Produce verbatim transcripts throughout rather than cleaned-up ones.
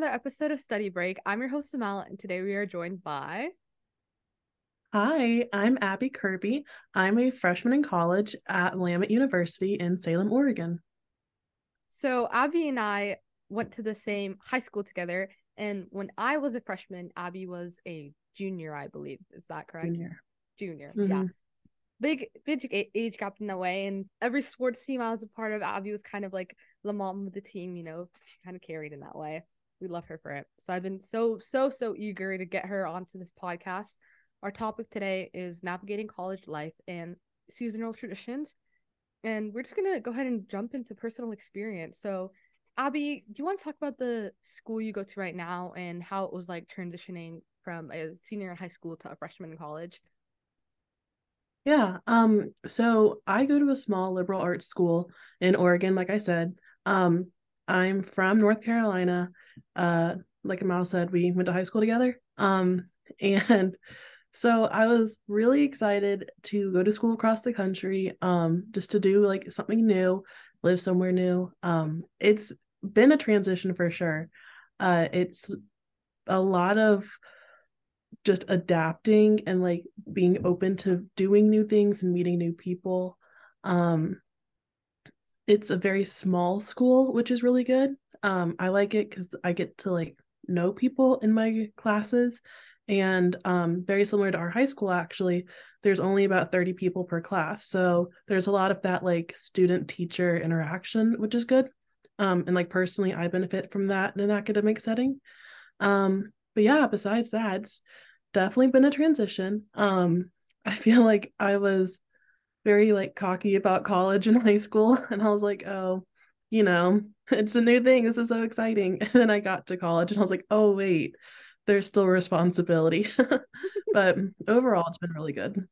another episode of Study Break. I'm your host, Amal, and today we are joined by. Hi, I'm Abby Kirby. I'm a freshman in college at Willamette University in Salem, Oregon. So, Abby and I went to the same high school together, and when I was a freshman, Abby was a junior, I believe. Is that correct? Junior. Junior, yeah. hmm Big, big age gap in that way, and every sports team I was a part of, Abby was kind of like the mom of the team, you know, she kind of carried in that way. We love her for it. So I've been so, so, so eager to get her onto this podcast. Our topic today is navigating college life and seasonal traditions. And we're just going to go ahead and jump into personal experience. So, Abby, do you want to talk about the school you go to right now and how it was like transitioning from a senior in high school to a freshman in college? Yeah, um, so I go to a small liberal arts school in Oregon, like I said. Um, I'm from North Carolina. Uh, like Amal said, we went to high school together. Um, and so I was really excited to go to school across the country, um, just to do like something new, live somewhere new. Um, it's been a transition for sure. Uh, it's a lot of just adapting and like being open to doing new things and meeting new people. Um, it's a very small school, which is really good. Um, I like it because I get to like know people in my classes, and um, very similar to our high school, actually, there's only about thirty people per class. So there's a lot of that like student teacher interaction, which is good. Um, and like personally, I benefit from that in an academic setting. Um, but yeah, besides that, it's definitely been a transition. Um, I feel like I was very like cocky about college and high school, and I was like, oh, you know, it's a new thing. This is so exciting. And then I got to college and I was like, oh wait, there's still responsibility. But overall, it's been really good.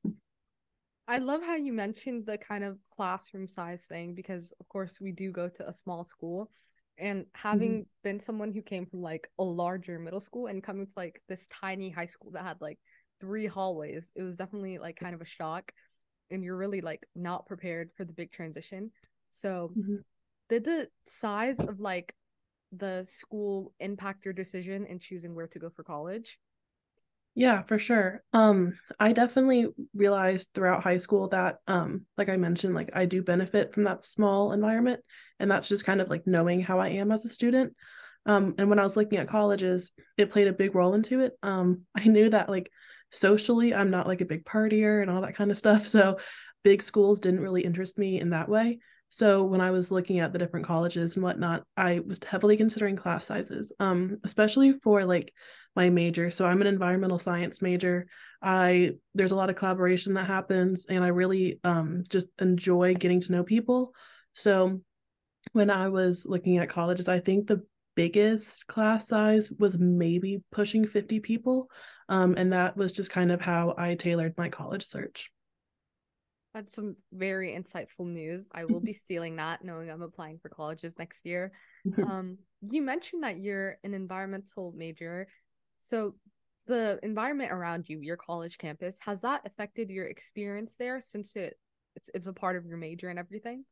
I love how you mentioned the kind of classroom size thing because, of course, we do go to a small school. And Mhm. having been someone who came from like a larger middle school and coming to like this tiny high school that had like three hallways, it was definitely like kind of a shock. And you're really like not prepared for the big transition. So, Mhm. did the size of like the school impact your decision in choosing where to go for college? Yeah, for sure. Um, I definitely realized throughout high school that, um, like I mentioned, like I do benefit from that small environment, and that's just kind of like knowing how I am as a student. Um, and when I was looking at colleges, it played a big role into it. Um, I knew that like socially, I'm not like a big partier and all that kind of stuff. So big schools didn't really interest me in that way. So when I was looking at the different colleges and whatnot, I was heavily considering class sizes, um, especially for like my major. So I'm an environmental science major. I there's a lot of collaboration that happens, and I really um, just enjoy getting to know people. So when I was looking at colleges, I think the biggest class size was maybe pushing fifty people. Um, and that was just kind of how I tailored my college search. That's some very insightful news. I will be stealing that, knowing I'm applying for colleges next year. Um, you mentioned that you're an environmental major. So the environment around you, your college campus, has that affected your experience there since it it's it's a part of your major and everything?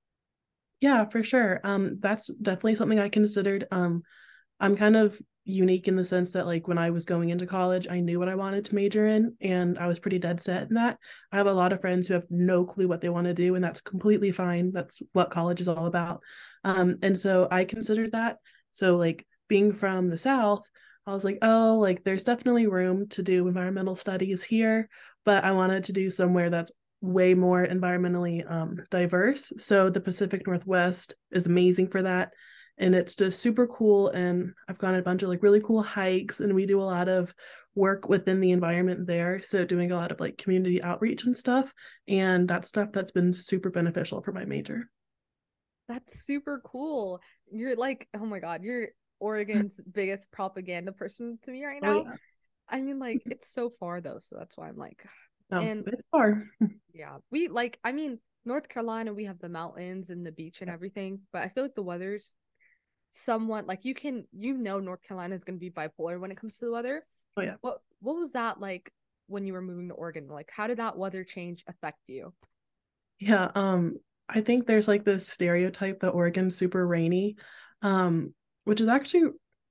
Yeah, for sure. Um, that's definitely something I considered. Um, I'm kind of unique in the sense that like when I was going into college, I knew what I wanted to major in, and I was pretty dead set in that. I have a lot of friends who have no clue what they want to do, and that's completely fine. That's what college is all about. Um, and so I considered that. So like being from the South, I was like, oh, like there's definitely room to do environmental studies here, but I wanted to do somewhere that's way more environmentally um, diverse. So the Pacific Northwest is amazing for that, and it's just super cool. And I've gone on a bunch of like really cool hikes, and we do a lot of work within the environment there, so doing a lot of like community outreach and stuff, and that stuff that's been super beneficial for my major. That's super cool. You're like, oh my God, you're Oregon's biggest propaganda person to me right Oh now. yeah. I mean, like, it's so far though, so that's why I'm like, No, and it's far. yeah, we like, I mean, North Carolina, we have the mountains and the beach and everything, but I feel like the weather's somewhat like you can, you know, North Carolina is going to be bipolar when it comes to the weather. Oh yeah. What what was that like when you were moving to Oregon? Like, how did that weather change affect you? Yeah, um, I think there's like this stereotype that Oregon's super rainy, um, which is actually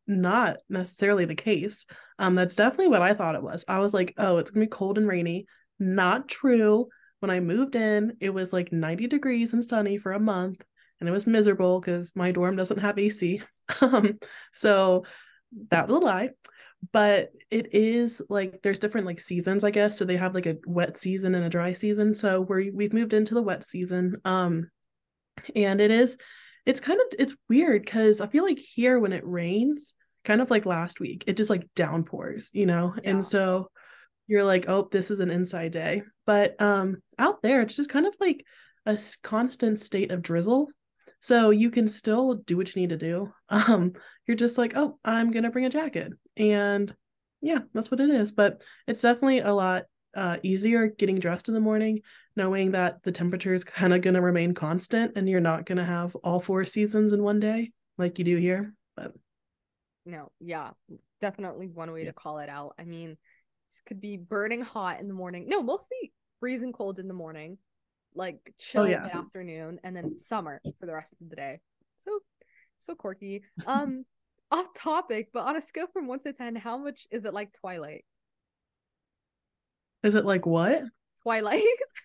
not necessarily the case. Um, that's definitely what I thought it was. I was like, oh, it's gonna be cold and rainy. Not true. When I moved in, it was like ninety degrees and sunny for a month, and it was miserable because my dorm doesn't have A C. Um, so that was a lie. But it is like there's different like seasons, I guess. So they have like a wet season and a dry season. So we we've moved into the wet season. Um, and it is it's kind of it's weird because I feel like here when it rains, kind of like last week, it just like downpours, you know. And Yeah. so you're like, oh, this is an inside day. But um out there it's just kind of like a constant state of drizzle, so you can still do what you need to do. Um you're just like, oh, I'm gonna bring a jacket, and yeah, that's what it is. But it's definitely a lot uh, easier getting dressed in the morning, knowing that the temperature is kind of going to remain constant and you're not going to have all four seasons in one day like you do here. But No, yeah, definitely one way yeah. to call it out. I mean, this could be burning hot in the morning. No, mostly freezing cold in the morning, like Oh chill in yeah. the afternoon, and then summer for the rest of the day. So, so quirky. Um, off topic, but on a scale from one to ten, how much is it like Twilight? Is it like what? Twilight?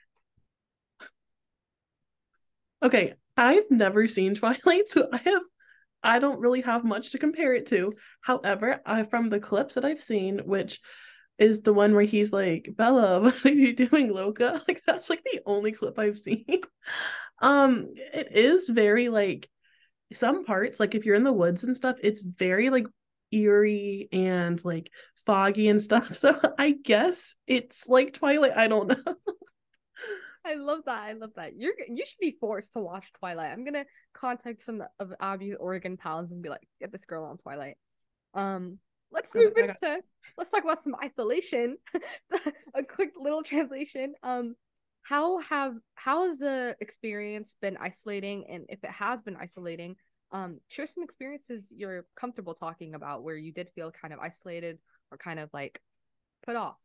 Okay, I've never seen Twilight, so I have I don't really have much to compare it to. However, I from the clips that I've seen, which is the one where he's like, Bella, what are you doing, Loca? Like that's like the only clip I've seen. Um, it is very like some parts, like if you're in the woods and stuff, it's very like eerie and like foggy and stuff. So I guess it's like Twilight. I don't know. I love that. I love that. You're you should be forced to watch Twilight. I'm gonna contact some of Abby's Oregon pals and be like, get this girl on Twilight. Um, let's move I got into let's talk about some isolation. A quick little translation. Um, how have how has the experience been isolating? And if it has been isolating, um, share some experiences you're comfortable talking about where you did feel kind of isolated or kind of like put off.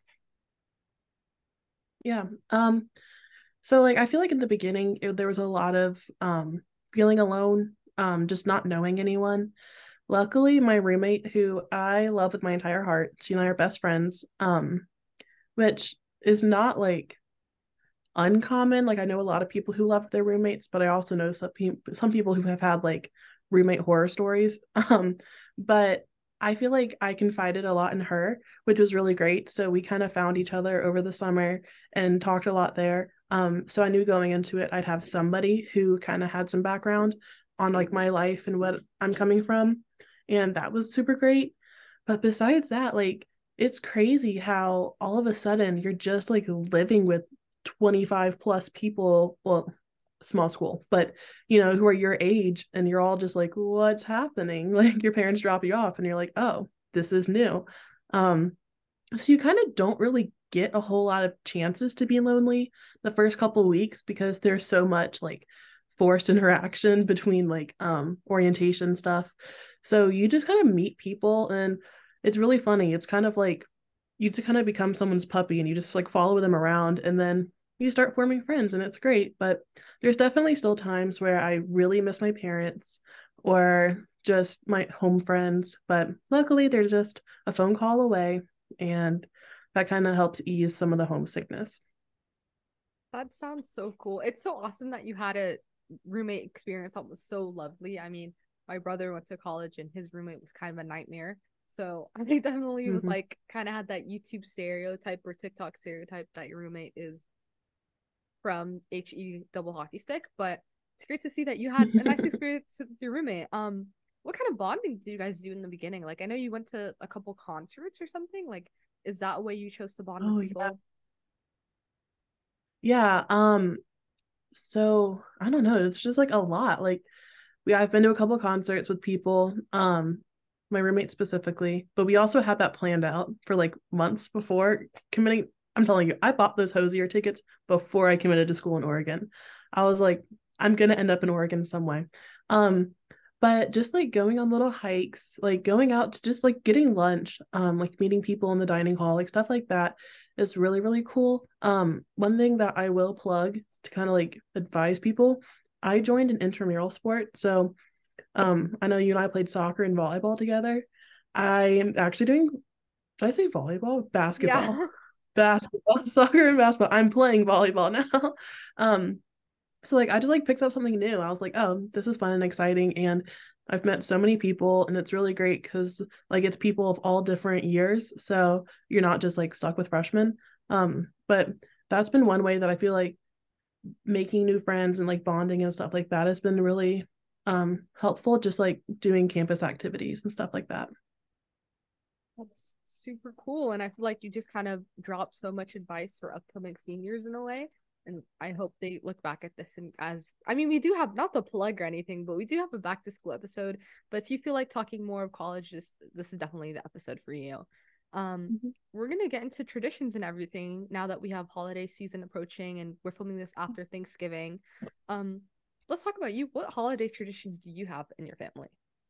yeah. Um, so like I feel like in the beginning it, there was a lot of um feeling alone, um, just not knowing anyone. Luckily, my roommate, who I love with my entire heart, she and I are best friends, um, which is not like uncommon. Like I know a lot of people who love their roommates, but I also know some people some people who have had like roommate horror stories. Um, but I feel like I confided a lot in her, which was really great. So we kind of found each other over the summer and talked a lot there. Um, so I knew going into it I'd have somebody who kind of had some background on like my life and what I'm coming from. And that was super great. But besides that, like it's crazy how all of a sudden you're just like living with twenty-five plus people, well, small school, but you know, who are your age, and you're all just like, what's happening? Like your parents drop you off and you're like, oh, this is new. Um, so you kind of don't really get a whole lot of chances to be lonely the first couple weeks because there's so much like forced interaction between like um orientation stuff. So you just kind of meet people, and it's really funny. It's kind of like you to kind of become someone's puppy and you just like follow them around, and then you start forming friends, and it's great. But there's definitely still times where I really miss my parents or just my home friends, but luckily they're just a phone call away, and that kind of helps ease some of the homesickness. That sounds so cool. It's so awesome that you had a roommate experience that was so lovely. I mean, my brother went to college and his roommate was kind of a nightmare. So I think definitely was Mm-hmm. like kind of had that YouTube stereotype or TikTok stereotype that your roommate is from H E double hockey stick. But it's great to see that you had a nice experience with your roommate. Um, what kind of bonding did you guys do in the beginning? Like I know you went to a couple concerts or something. Like, is that a way you chose to bond with Oh yeah. people? Yeah. Um, so I don't know, it's just like a lot. Like we I've been to a couple of concerts with people, um, my roommate specifically, but we also had that planned out for like months before committing. I'm telling you, I bought those Hosier tickets before I committed to school in Oregon. I was like, I'm gonna end up in Oregon some way. Um, but just like going on little hikes, like going out to just like getting lunch, um, like meeting people in the dining hall, like stuff like that is really, really cool. Um, one thing that I will plug to kind of like advise people, I joined an intramural sport. So um, I know you and I played soccer and volleyball together. I am actually doing, did I say volleyball? Yeah. Basketball. Basketball, soccer and basketball. I'm playing volleyball now. Um, so like I just like picked up something new. I was like, oh, this is fun and exciting. And I've met so many people and it's really great because like it's people of all different years. So you're not just like stuck with freshmen. Um, but that's been one way that I feel like making new friends and like bonding and stuff like that has been really um helpful, just like doing campus activities and stuff like that. That's super cool. And I feel like you just kind of dropped so much advice for upcoming seniors in a way. And I hope they look back at this and as I mean, we do have not to plug or anything, but we do have a back to school episode. But if you feel like talking more of college, this this is definitely the episode for you. Um, Mhm. we're gonna get into traditions and everything now that we have holiday season approaching and we're filming this after Thanksgiving. Um, let's talk about you. What holiday traditions do you have in your family?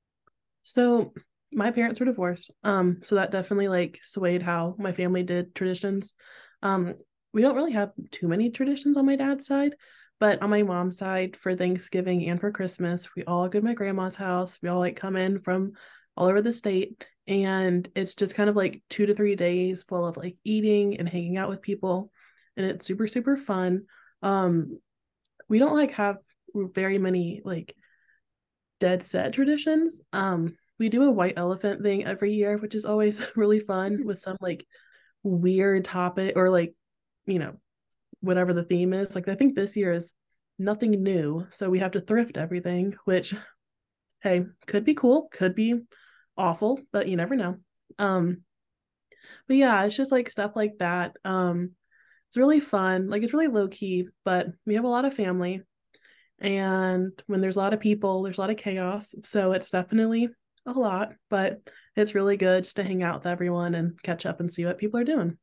So my parents were divorced. Um, so that definitely like swayed how my family did traditions. Um, we don't really have too many traditions on my dad's side, but on my mom's side for Thanksgiving and for Christmas, we all go to my grandma's house. We all like come in from all over the state, and it's just kind of like two to three days full of like eating and hanging out with people, and it's super super fun. Um, we don't like have very many like dead set traditions. Um, we do a white elephant thing every year, which is always really fun with some like weird topic or like, you know, whatever the theme is. Like I think this year is nothing new, so we have to thrift everything, which hey, could be cool, could be awful, but you never know. Um, but yeah, it's just like stuff like that. Um, it's really fun. Like it's really low key, but we have a lot of family. And when there's a lot of people, there's a lot of chaos. So it's definitely a lot, but it's really good just to hang out with everyone and catch up and see what people are doing.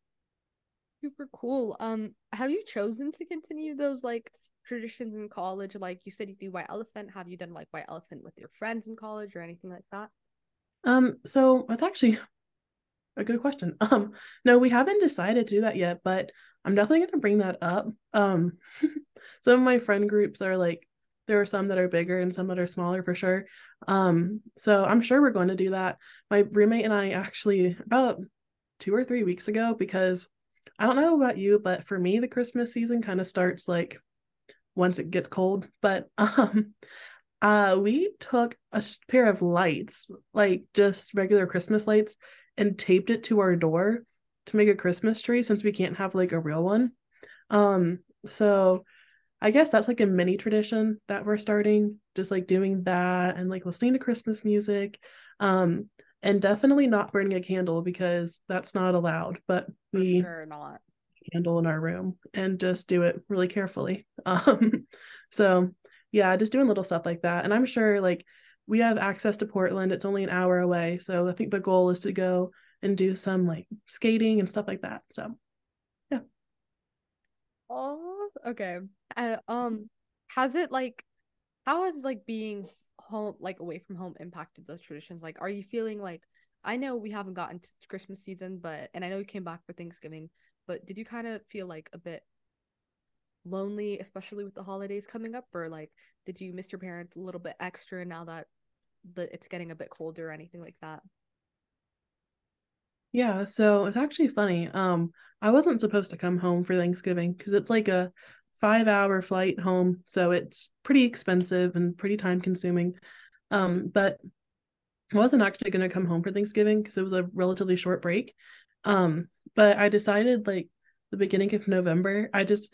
Super cool. Um, have you chosen to continue those like traditions in college? Like you said you do White Elephant. Have you done like White Elephant with your friends in college or anything like that? Um, so that's actually a good question. Um, no, we haven't decided to do that yet, but I'm definitely gonna bring that up. Um, some of my friend groups are like there are some that are bigger and some that are smaller for sure. Um, so I'm sure we're going to do that. My roommate and I actually about two or three weeks ago, because I don't know about you, but for me, the Christmas season kind of starts like once it gets cold. But um, uh, we took a pair of lights, like just regular Christmas lights, and taped it to our door to make a Christmas tree since we can't have like a real one. Um, so I guess that's like a mini tradition that we're starting, just like doing that and like listening to Christmas music. Um, and definitely not burning a candle because that's not allowed, but For we sure not. candle in our room and just do it really carefully. Um, so yeah, just doing little stuff like that. And I'm sure like we have access to Portland. It's only an hour away. So I think the goal is to go and do some like skating and stuff like that. So yeah. Oh, okay. Uh, um, has it like how has like being home like away from home impacted those traditions? Like, are you feeling like I know we haven't gotten to Christmas season, but and I know you came back for Thanksgiving, but did you kind of feel like a bit lonely, especially with the holidays coming up, or like did you miss your parents a little bit extra now that the it's getting a bit colder or anything like that? Yeah, so it's actually funny. Um, I wasn't supposed to come home for Thanksgiving because it's like a five hour flight home, so it's pretty expensive and pretty time consuming. Um, but I wasn't actually going to come home for Thanksgiving because it was a relatively short break. Um, but I decided like the beginning of November, I just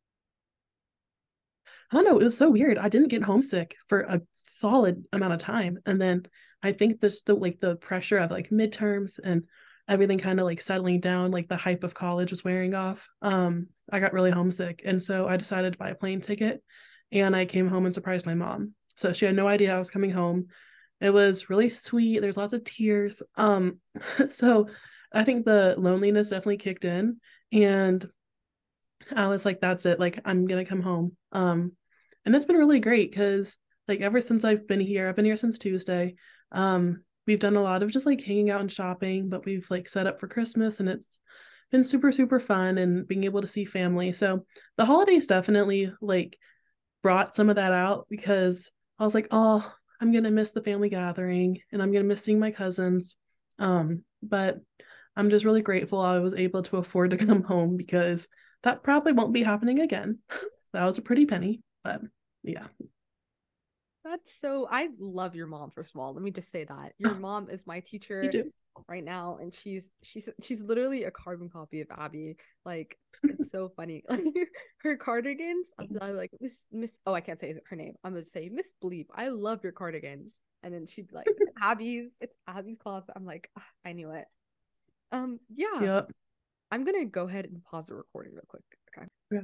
I don't know, it was so weird. I didn't get homesick for a solid amount of time. And then I think this the like the pressure of like midterms and everything kind of like settling down, like the hype of college was wearing off. Um, I got really homesick. And so I decided to buy a plane ticket and I came home and surprised my mom. So she had no idea I was coming home. It was really sweet. There's lots of tears. Um, so I think the loneliness definitely kicked in. And I was like, that's it. Like, I'm gonna come home. Um, and it's been really great because like ever since I've been here, I've been here since Tuesday. Um, we've done a lot of just like hanging out and shopping, but we've like set up for Christmas and it's been super, super fun and being able to see family. So the holidays definitely like brought some of that out because I was like, oh, I'm gonna miss the family gathering and I'm gonna miss seeing my cousins. Um, but I'm just really grateful I was able to afford to come home because that probably won't be happening again. That was a pretty penny, but yeah. That's so I love your mom, first of all. Let me just say that. Your mom is my You teacher do. right now, and she's she's she's literally a carbon copy of Abby. Like it's so funny. Like her cardigans, I'm, I'm like Miss Miss oh, I can't say her name. I'm gonna say Miss Bleep. I love your cardigans. And then she'd be like, it's Abby's, it's Abby's closet. I'm like, "Ah, I knew it. Um, yeah. Yep. I'm gonna go ahead and pause the recording real quick. Okay. Yeah.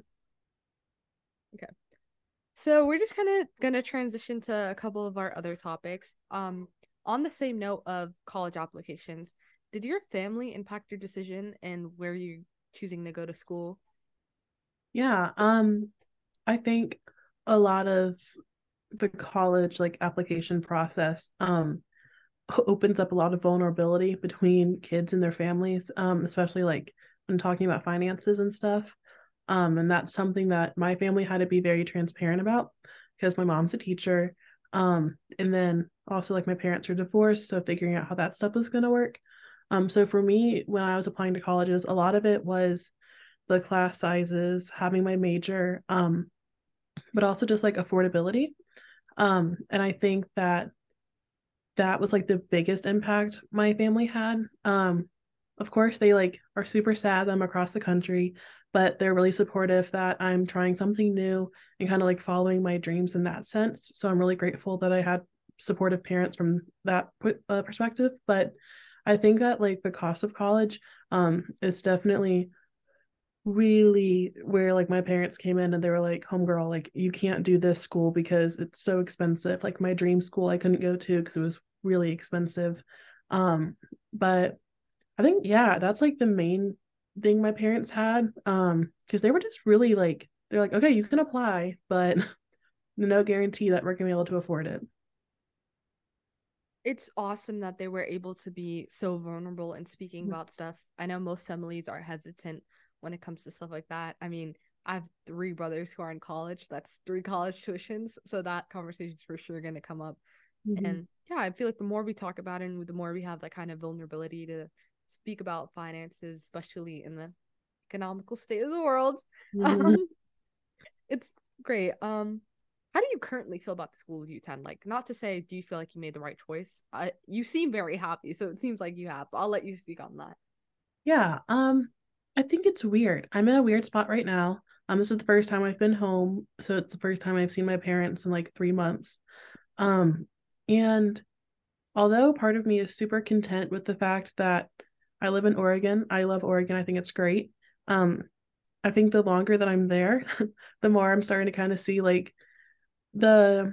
Okay. So we're just kind of gonna transition to a couple of our other topics. Um, on the same note of college applications, did your family impact your decision and where you choosing to go to school? Yeah. Um, I think a lot of the college like application process um opens up a lot of vulnerability between kids and their families, um, especially like when talking about finances and stuff. Um, and that's something that my family had to be very transparent about because my mom's a teacher. Um, and then also like my parents are divorced, so figuring out how that stuff was going to work. Um, so for me, when I was applying to colleges, a lot of it was the class sizes, having my major, um, but also just like affordability. Um, and I think that that was like the biggest impact my family had. Um, of course, they like are super sad that I'm across the country, but they're really supportive that I'm trying something new and kind of like following my dreams in that sense. So I'm really grateful that I had supportive parents from that uh, perspective. But I think that like the cost of college um, is definitely really where like my parents came in and they were like, homegirl, like you can't do this school because it's so expensive. Like my dream school I couldn't go to because it was really expensive. Um, but I think yeah, that's like the main thing my parents had. Um, because they were just really like they're like, okay, you can apply, but no guarantee that we're gonna be able to afford it. It's awesome that they were able to be so vulnerable and speaking Mhm. about stuff. I know most families are hesitant when it comes to stuff like that. I mean, I have three brothers who are in college. That's three college tuitions. So that conversation is for sure going to come up. Mhm. And yeah, I feel like the more we talk about it and the more we have that kind of vulnerability to speak about finances, especially in the economical state of the world, Mhm. um, it's great. Um, how do you currently feel about the school you attend? Like, not to say, do you feel like you made the right choice? I, you seem very happy, so it seems like you have. But I'll let you speak on that. Yeah, um, I think it's weird. I'm in a weird spot right now. Um, this is the first time I've been home, so it's the first time I've seen my parents in like three months. Um, and although part of me is super content with the fact that I live in Oregon, I love Oregon. I think it's great. Um, I think the longer that I'm there, the more I'm starting to kind of see like the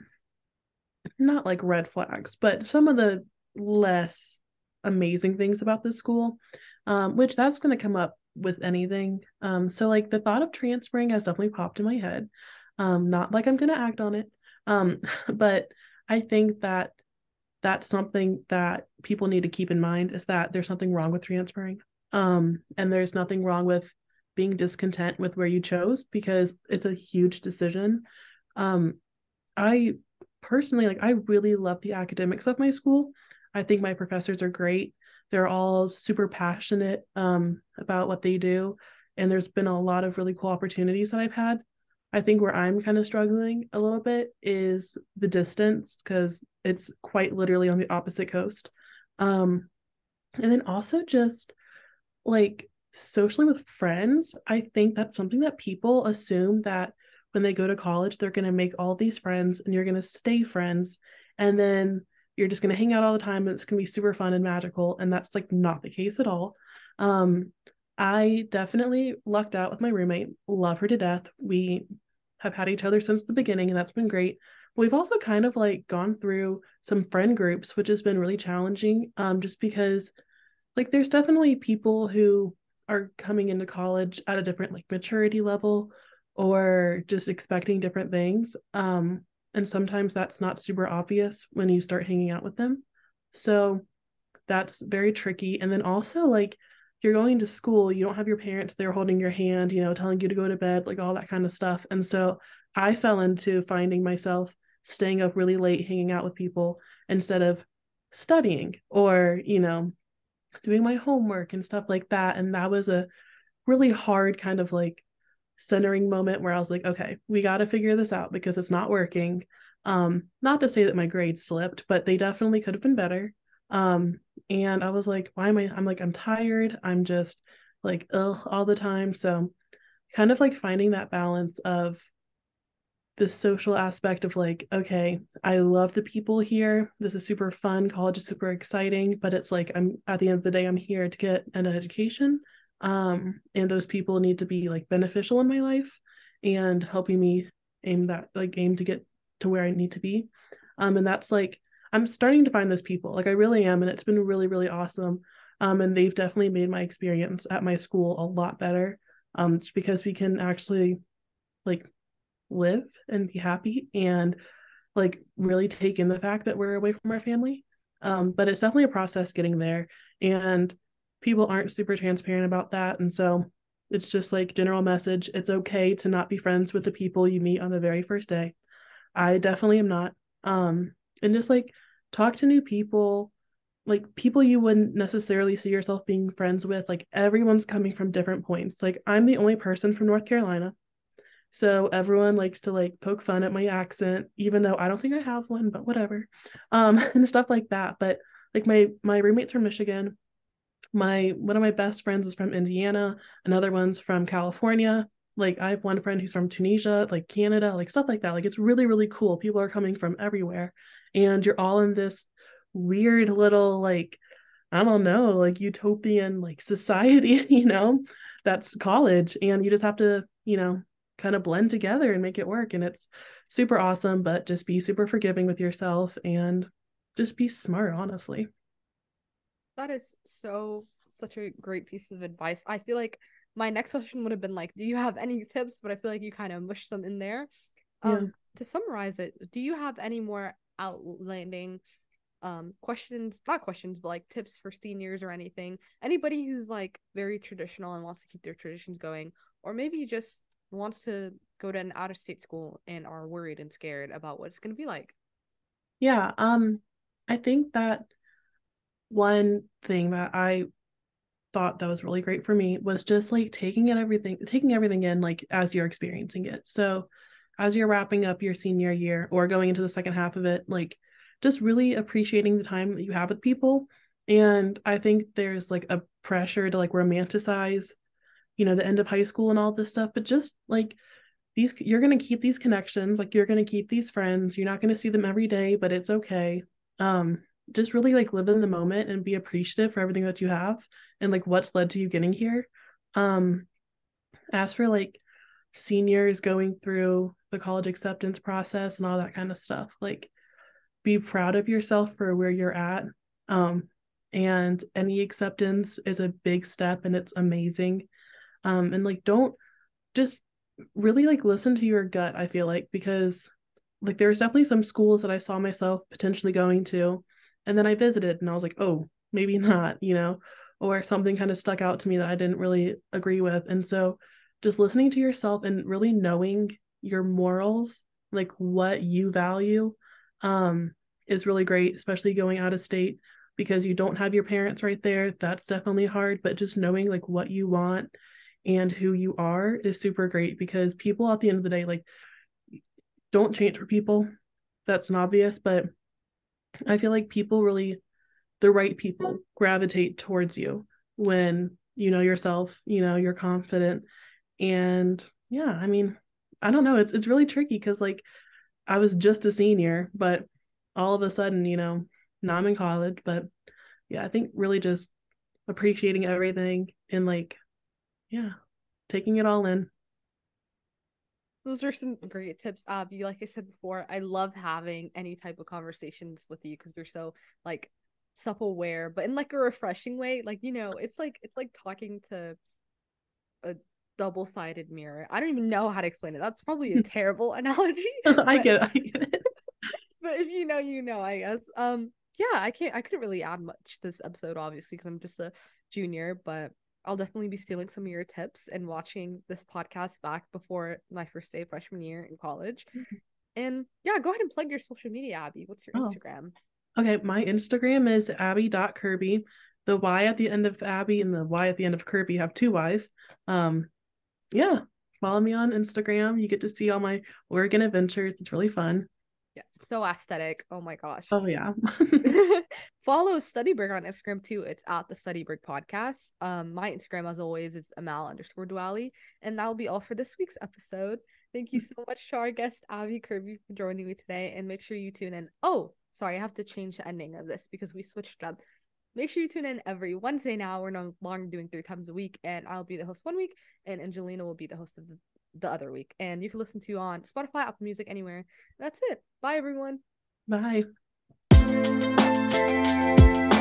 not like red flags, but some of the less amazing things about this school, um, which that's going to come up with anything. Um, so like the thought of transferring has definitely popped in my head. Um, not like I'm going to act on it, um, but I think that that's something that people need to keep in mind is that there's nothing wrong with transferring, um, and there's nothing wrong with being discontent with where you chose because it's a huge decision. Um, I personally like I really love the academics of my school. I think my professors are great. They're all super passionate um, about what they do, and there's been a lot of really cool opportunities that I've had. I think where I'm kind of struggling a little bit is the distance because it's quite literally on the opposite coast. Um, and then also just like socially with friends, I think that's something that people assume that when they go to college, they're going to make all these friends and you're going to stay friends. And then you're just going to hang out all the time and it's going to be super fun and magical. And that's like not the case at all. Um, I definitely lucked out with my roommate, love her to death. We have had each other since the beginning, and that's been great. We've also kind of like gone through some friend groups, which has been really challenging, um, just because like there's definitely people who are coming into college at a different like maturity level or just expecting different things, um and sometimes that's not super obvious when you start hanging out with them, so that's very tricky. And then also like you're going to school, you don't have your parents there holding your hand, you know, telling you to go to bed, like all that kind of stuff. And so I fell into finding myself staying up really late, hanging out with people instead of studying or, you know, doing my homework and stuff like that. And that was a really hard kind of like centering moment where I was like, okay, we got to figure this out because it's not working. Um, not to say that my grades slipped, but they definitely could have been better. Um, and I was like, why am I? I'm like, I'm tired. I'm just like, ugh, all the time. So, kind of like finding that balance of the social aspect of like, okay, I love the people here. This is super fun. College is super exciting, but it's like I'm at the end of the day, I'm here to get an education. Um, and those people need to be like beneficial in my life and helping me aim that like aim to get to where I need to be. Um, and that's like I'm starting to find those people. Like I really am, and it's been really, really awesome. Um, and they've definitely made my experience at my school a lot better. Um, because we can actually like live and be happy and like really take in the fact that we're away from our family. Um, but it's definitely a process getting there, and people aren't super transparent about that. And so it's just like general message. It's okay to not be friends with the people you meet on the very first day. I definitely am not. Um, and just like talk to new people, like people you wouldn't necessarily see yourself being friends with. Like everyone's coming from different points. Like I'm the only person from North Carolina. So everyone likes to like poke fun at my accent, even though I don't think I have one, but whatever. Um, and stuff like that. But like my my roommates from Michigan, my one of my best friends is from Indiana, another one's from California. Like I have one friend who's from Tunisia, like Canada, like stuff like that. Like it's really, really cool. People are coming from everywhere. And you're all in this weird little like I don't know, like utopian like society, you know, that's college. And you just have to, you know, kind of blend together and make it work. And it's super awesome, but just be super forgiving with yourself and just be smart, honestly. That is so such a great piece of advice. I feel like my next question would have been like, do you have any tips? But I feel like you kind of mushed some in there. Yeah. Um, to summarize it, do you have any more outlanding um questions, not questions, but like tips for seniors or anything? Anybody who's like very traditional and wants to keep their traditions going, or maybe just wants to go to an out of state school and are worried and scared about what it's going to be like. Yeah. Um, I think that one thing that I thought that was really great for me was just like taking in everything, taking everything in like as you're experiencing it. So as you're wrapping up your senior year or going into the second half of it, like just really appreciating the time that you have with people. And I think there's like a pressure to like romanticize, you know, the end of high school and all this stuff, but just like these, you're going to keep these connections, like you're going to keep these friends. You're not going to see them every day, but it's okay. Um, just really like live in the moment and be appreciative for everything that you have and like what's led to you getting here. Um, as for like seniors going through the college acceptance process and all that kind of stuff, like be proud of yourself for where you're at. Um, and any acceptance is a big step and it's amazing. Um, and like don't just really like listen to your gut, I feel like, because like there's definitely some schools that I saw myself potentially going to, and then I visited and I was like, oh, maybe not, you know, or something kind of stuck out to me that I didn't really agree with. And so just listening to yourself and really knowing your morals, like what you value, um, is really great, especially going out of state because you don't have your parents right there. That's definitely hard, but just knowing like what you want and who you are is super great because people at the end of the day, like, don't change for people. That's an obvious, but I feel like people really, the right people gravitate towards you when you know yourself, you know, you're confident. And yeah, I mean, I don't know. It's it's really tricky because like I was just a senior, but all of a sudden, you know, now I'm in college. But yeah, I think really just appreciating everything and like, yeah, taking it all in. Those are some great tips, Abby. Like I said before, I love having any type of conversations with you because you're so like self-aware, but in like a refreshing way. Like, you know, it's like it's like talking to a double-sided mirror. I don't even know how to explain it. That's probably a terrible analogy, I but get it. I get it. but if you know, you know, I guess. Um, yeah, I can't I couldn't really add much this episode, obviously, because I'm just a junior, but I'll definitely be stealing some of your tips and watching this podcast back before my first day of freshman year in college. And yeah, go ahead and plug your social media, Abby. What's your Oh, Instagram? okay. My Instagram is abby dot kirby. The Y at the end of Abby and the Y at the end of Kirby have two Y's. Um, yeah, follow me on Instagram. You get to see all my Oregon adventures. It's really fun. Yeah, so aesthetic. Oh my gosh. Oh yeah. Follow StudyBurg on Instagram too. It's at the StudyBurg podcast. Um, my Instagram, as always, is Amal underscore Duali. And that will be all for this week's episode. Thank you so much to our guest, Abby Kirby, for joining me today. And make sure you tune in. Oh, sorry, I have to change the ending of this because we switched it up. Make sure you tune in every Wednesday now. We're no longer doing three times a week, and I'll be the host one week, and Angelina will be the host of the, the other week. And you can listen to on Spotify, Apple Music, anywhere. That's it. Bye, everyone. Bye.